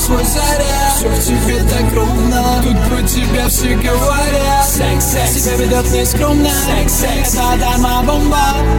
свой заряд. Все в тебе так ровно, тут про тебя все говорят. Секс, секс, себя ведет нескромно. Секс, секс, это дарма-бомба.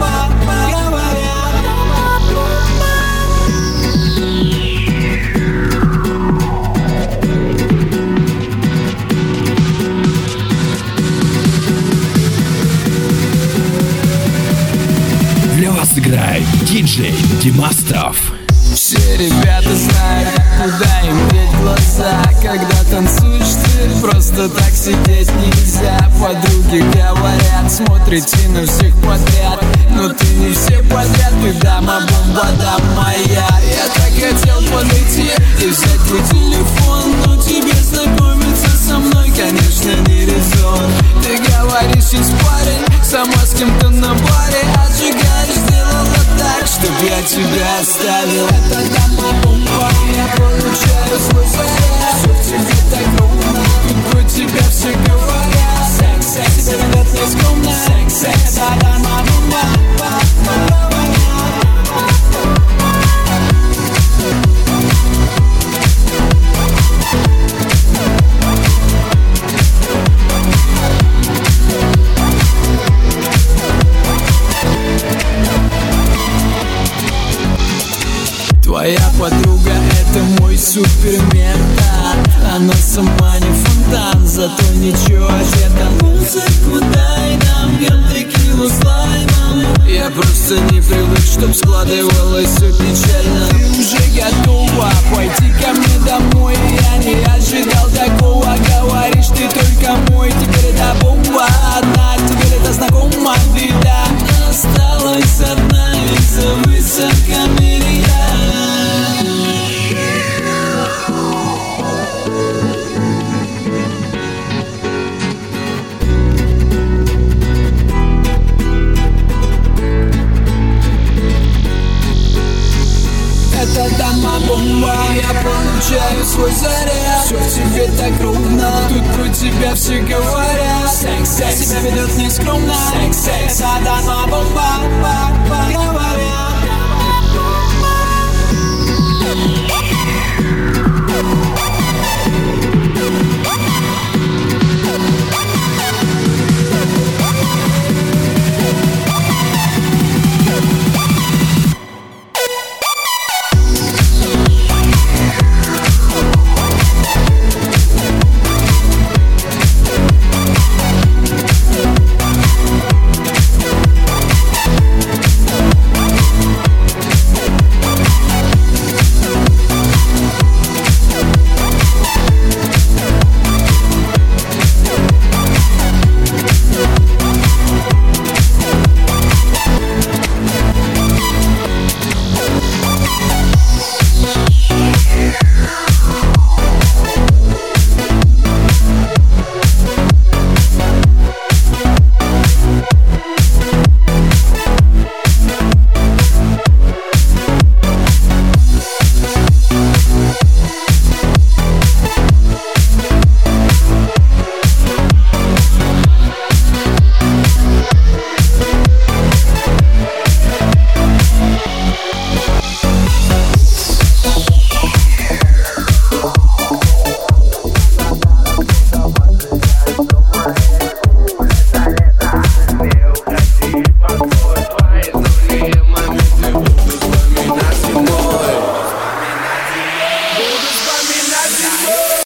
Для вас играет диджей Димастров. Все ребята знают, куда им деть глаза. Когда танцуешь ты, просто так сидеть нельзя. Подруги говорят, смотрите на всех подряд. Но ты не все подряд, ты дама-бомба, да моя. Я так хотел подойти и взять твой телефон, но тебе знакомиться со мной, конечно, не резон. Ты говоришь, есть парень, сама с кем-то на баре. Отжигаешь, сделала так, чтоб я тебя оставил. Это дама-бомба, я получаю свой заряд. Все в тебе так ровно, тут про тебя все говорят. Секс, секс, тебя ведет нескромно. Секс, секс, это дама-бомба. Твоя подруга — это мой суперментат. Она сама не фонтан, зато ничего одета. Музыку дай нам, пьем текилу с лаймом. Я просто не привык, чтоб складывалось все печально. Ты уже готова пойти ко мне домой? Я не ожидал такого, говоришь, ты только мой. Теперь это бомба одна, теперь это знакома беда. Осталась одна из-за высокомерия. Это дама-бомба, я получаю свой заряд. Все в тебе так ровно, тут про тебя все говорят. Секс, секс, себя ведет нескромно. Секс, секс, это дама-бомба, говорят.